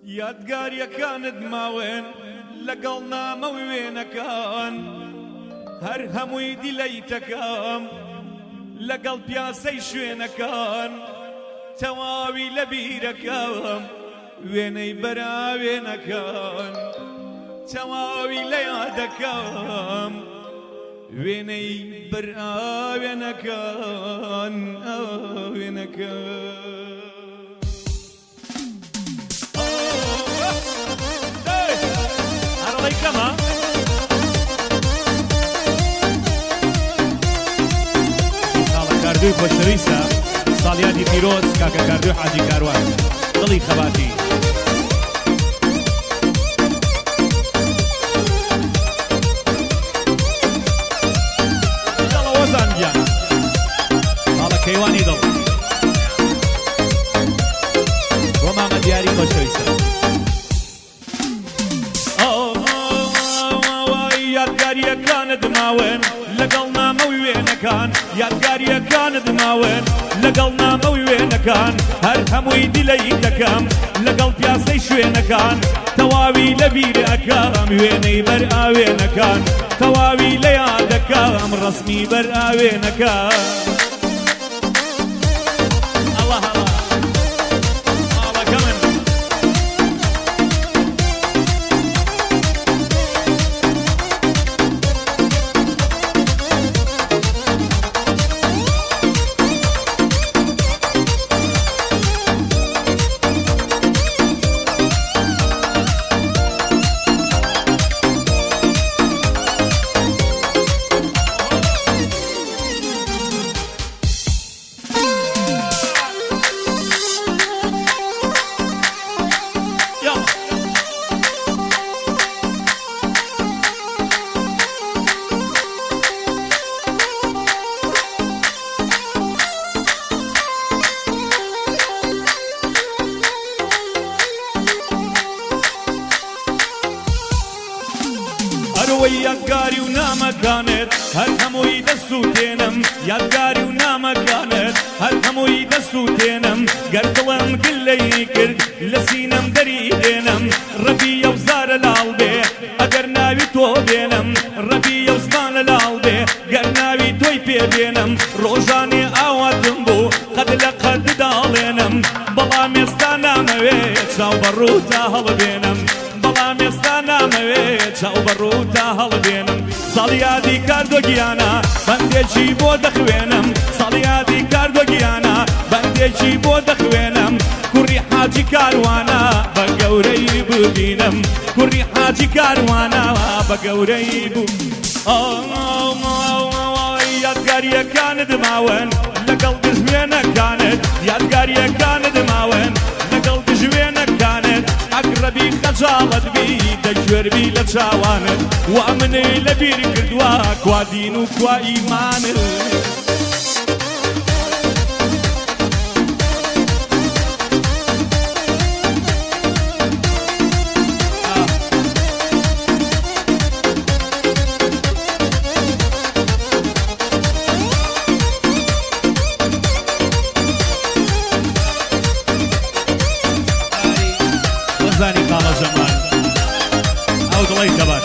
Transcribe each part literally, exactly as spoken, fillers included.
یادگاریەکانت ماوێن لەگەڵ نامە و وێنەکان هەر هەمووی دیلەیتەکەم لەگەڵ پیاسەی شوێنەکان تەواوی لە بیرەکەم وێنەی بەراوێنەکان تەواوی لە یادەکەم وێنەی بەراوێنەکان وێنەکان هەڕەڵەی کەمە ساڵە کاردووی خۆشەویستە ساڵیادی پیرۆز کاکە کاردووی حاجی کاروان دڵی خەباتی دڵە وەزان گیان ساڵە کەیوانی دڵ بۆ مامە دیاری خۆشەویستە یادگاریەکانت ماوێن لەگەڵ نامە و وێنەکان یادگاریەکانت ماوێن لەگەڵ نامە و وێنەکان هەر هەمووی دیلەی دەکەم لەگەڵ پیاسەی شوێنەکان تەواوی لە بیرەکەم وێنەی بەرئاوێنەکان تەواوی لە یادەکەم ڕەسمی بەرئاوێنەکان ئەڵڵا هەڵا ماڵەکە من یادگاری و نامەکانت هەر هەمووی دەست و تێنم یادگاری و نامەکانت هەر هەمووی دەست و تێنم گەر دڵم گلەی کرد لە سینەم دەری دێنم ڕەبی ئەو زارە لاڵ بێ ئەگەر ناوی تۆ بێنم ڕەبی ئەو زمانە لاڵ بێ گەر ناوی تۆی پێ بێنم ڕۆژانێ ئاواتم بوو قەد لە قەد داڵێنم بەڵام ئێستا نامەوێت چاو بەڕووتا هەڵبێنم بەڵام ئێستا نامەوێت چاو بەڕووتا هەڵبێنم ساڵیادی کاردۆگیانە بەندێکی بۆ دەخوێنم ساڵیادی کاردۆگیانە بەندێکی بۆ دەخوێنم کوڕی حاجی کاروانە بە گەورەی ببینم کوڕی حاجی کاروانە بە گەورەی بوو یادگاریەکانت ماوێن لەگەڵ دژوێنەکانت یادگاریەکانت ماوێن لەگەڵ دژوێنەکانت ئەگڕەبی خەجاڵت بی دەگوێربی لە چاوانت وا منێ لە بیر کردووە کوا دین و کوا ئیمانت زانی کاڵە جەمال ئەو دڵی کەبات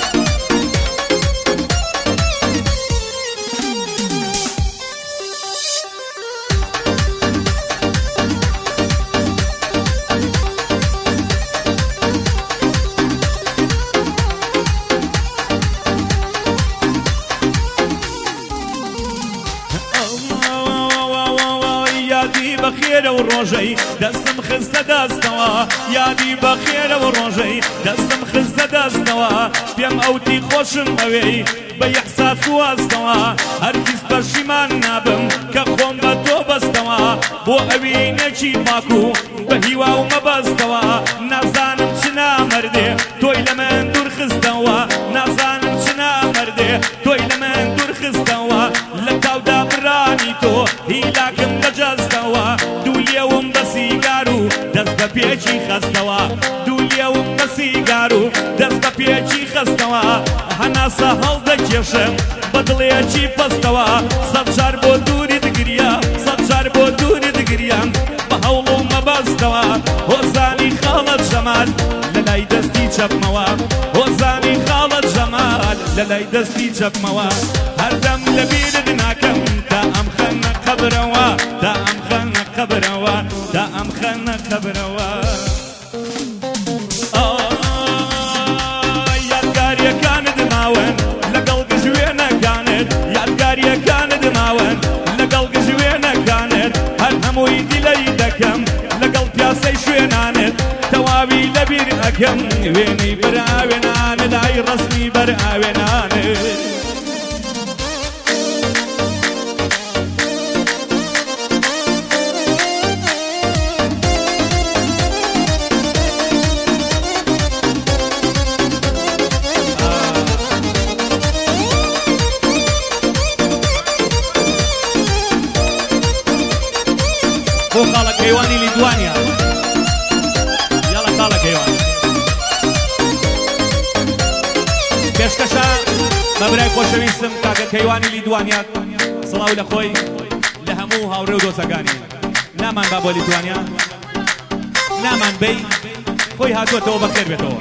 یادی بەخێرە و ڕۆژەی دەستم خستە دەستەوە یادی بەخێرە و ڕۆژەی دەستم خستە دەستەوە پێم ئەوتی خۆشم ئەوەی بە یەحساس و ئەستەوە هەرگیز پەشیمان نابم کە خۆم بە تۆ بەستەوە بۆ ئەوی نەچی پاکو بە هیوا و مەبەستەوە نازانم چ نامەردێ تۆی لە من دوور خستەوە نازانم چ نامەردێ تۆی لە من دوور خستەوە لە تاودا بڕانی تۆ هیلاکم بەجەستەوە دوو لێوم بە سیگار و دەست بە پێچی خەستەوە دوو لێوم بە سیگار و دەست بە پێچی خەستەوە هەناسە هەڵدەکێشم بە دڵێکی پەستەوە سەد جار بۆ دووری دگریا سەد جار بۆ دووری دگریام بە هەوڵ و مەبەستەوە هۆزانی خاڵە خاڵت جەمال لەلای دەستی چەپمەوە وەزانی خاڵت جەمال لەلای دەستی چەپمەوە هەردەم لەبیرت ناکەم تا ئەم خەنە قەبرەوە تا ئەم خەنە قەبرەوە تا ئەم خەنە قەبرەوە یادگاریەکانت ماون لەگەڵ گژوێنەکانت یادگاریەکانت ماون لەگەڵ گژوێنەکانت هەر هەمووی دیلەی دەکەم لەگەڵ پیاسەی شوێنانت تەواوی لەبیر ئەکەم وێنەی بەرئاوێنانت لای ڕەسمی بەرئاوێنانت بۆ خاڵە کەیوانی لیدوانیا یاڵە خاڵە کەیوان پێشکەشە بە برای خۆشەویستم کاکە کەیوانی لیدوانیا سڵاو لە خۆی لە هەموو هاوڕێ و دۆستەکانی نامان با بۆ لیدوانیا نامان بەی خۆی هاتووەتەوە بەخێر بێتەوە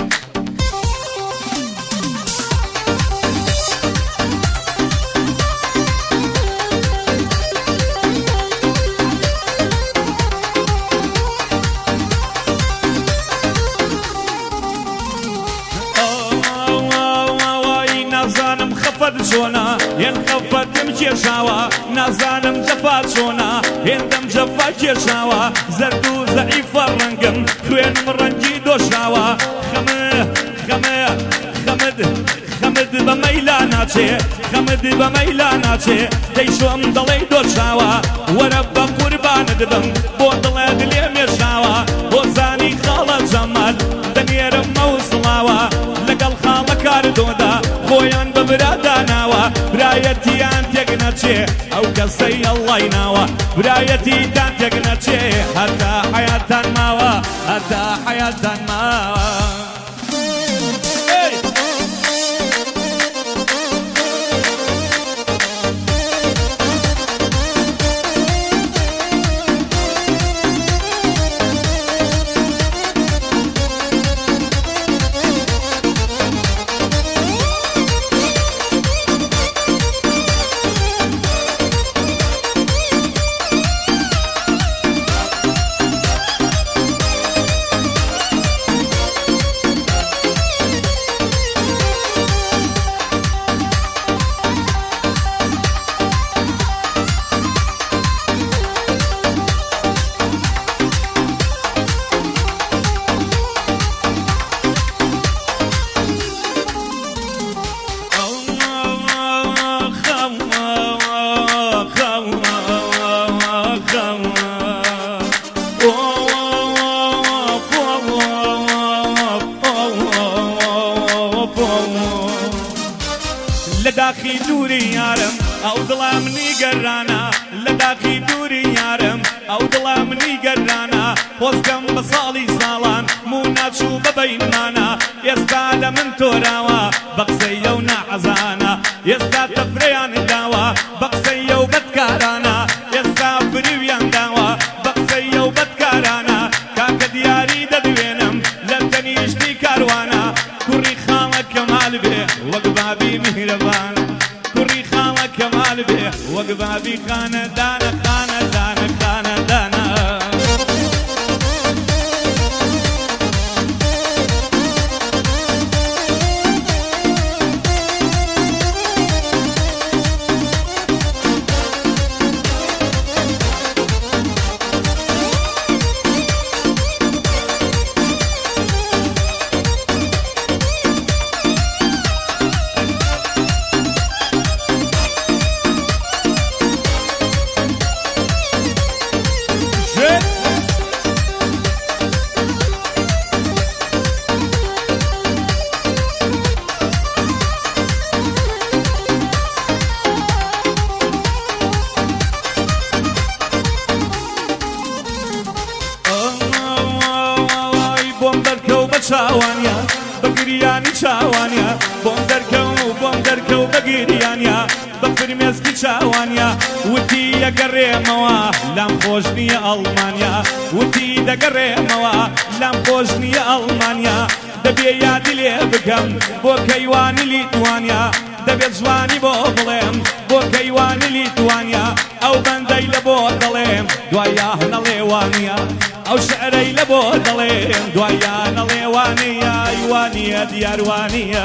چۆنا هێن خەفەتم کێشاوە نازانم جەفات چۆنا هێندەم جەفا کێشاوە زەرد و زەعیفە ڕەنگم خوێنم ڕەنگی دۆشاوە خەمە خەمە خەمد خەمد بە مەیلا ناچێ خەمد بە مەیلا ناچێ دەیشۆم دەڵێ دۆشاوە وەرە بە قوربانت بم بۆ دڵێت لێ مێشاوە بۆ زانی خاڵە جەمال دەنێرم مەوسڵاوە لەگەڵ خاڵە کاردۆدا خۆیان بە براداناوە برایەتیان تێک نەچێ ئەو کەسەی ئەڵڵای ناوە برایەتیتان تێک نەچێ هەتا حەیاتان ماوە هەتا حەیاتان ماوە لداخی دوری یارم ئەو دڵا منی گەرانە لەداخی دوری یارم ئەو دڵا منی گەرانە خۆزگەم بە ساڵی ساڵان موو ناچوو بەبەینمانە ئێستا لە من تۆراوە بە قسەی ئەو ناحەزانە ئێستا تەفرەیان داوە بە قسەی ئەو بەدکارانە ئێستا فریویان داوە بە قسەی ئەو بەدکارانە کاکە دیاری دەدوێنم لە تەنیشتی کاروانە کوڕی خاڵە کەمال بێ وەک بابی میهرەبان کوڕی خاڵە کەمال بێ وەک بابی خانەدانە خانەدانە خانەدانە چاوانیا بگریانی چاوانیا بۆم دەرکەو بۆم دەرکەو بەگیریانیا بەفری فرمێسکی چاوانیا وتی ئەگەڕێمەوە لام خۆش نییە ئەڵمانیا وتی دەگەڕێمەوە لام خۆش نییە ئەڵمانیا دەبێ یادی لێ بکەم بۆ کەیوانی لیتوانیا دەبێت جوانی بۆ بڵێم بۆ کەیوانی لیتوانیا ئەو بەندەی لە بۆ دەڵێم دوایە نەڵێوانیا ئەو شعرەی لە بۆ دەڵێم دوایە نەڵێوانیا یوانیە دیاروانیە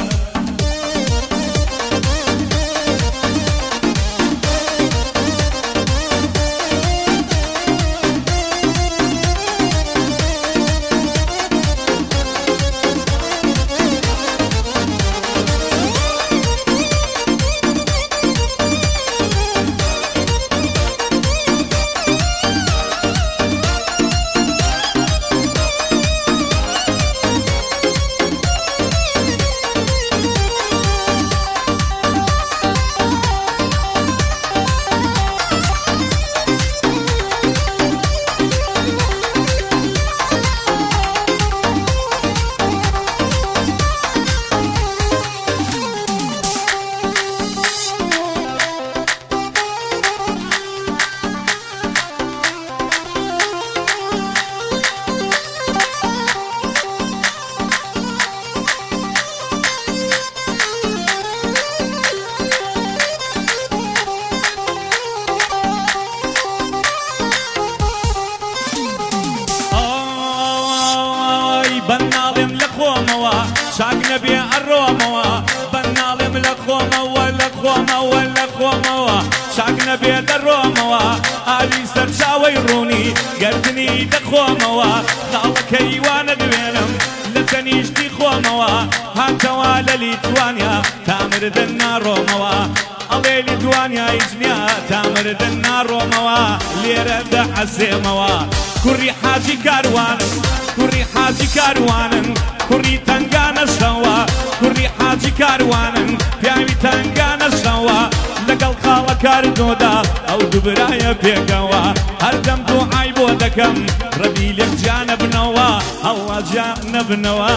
بەناڵێم لە خۆمەوە چاک نەبێ ئەڕۆمەوە بەناڵێم لە خۆمەوە لە خۆمەوە لە خۆمەوە چاک نەبێ دەڕۆمەوە ئاوی سەرچاوەی ڕوونی گەردنی دەخۆمەوە خاڵەکەی وانە دوێنم لە تەنیشتی خۆمەوە هاتەوە لە لیتوانیا تامردن ناڕۆمەوە ئەڵێ لیتوانیای جنیا تامردن ناڕۆمەوە لێرە دەحەسێمەوە کوڕی حاجی کاروانم کوڕی حاجی کاروانن کوڕی تەنگانە شەوە کوڕی حاجی کاروانن پیاوی تەنگانە شەوە لەگەڵ خاڵە کاردۆدا ئەو دووبرایە پێکەوە هەردەم دوعای بۆ دەکەم ڕەبی لێم جانە بنەوە ئەڵڵا جانە بنەوە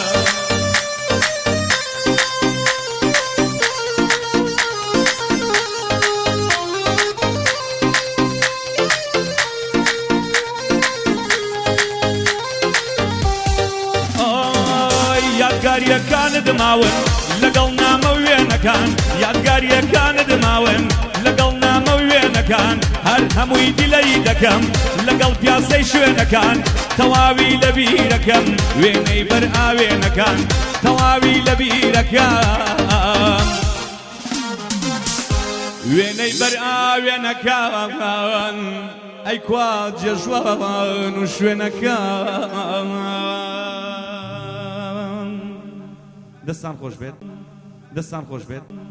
یادگاریەکانت ماون لەگەڵ نامە وێنەکان یادگاریەکانت ماون لەگەڵ نامە وێنەکان هەر هەمووی دیلەی دەکەم لەگەڵ پیاسەی شوێنەکان تەواوی لە بیرەکەم وێنەی بەر ئاوێنەکان تەواوی لە بیرەکەم وێنەی بەر ئاوێنەکان ئەی کوا جێژوان و شوێنەکان دەستان خۆش بێت دەستان خۆش بێت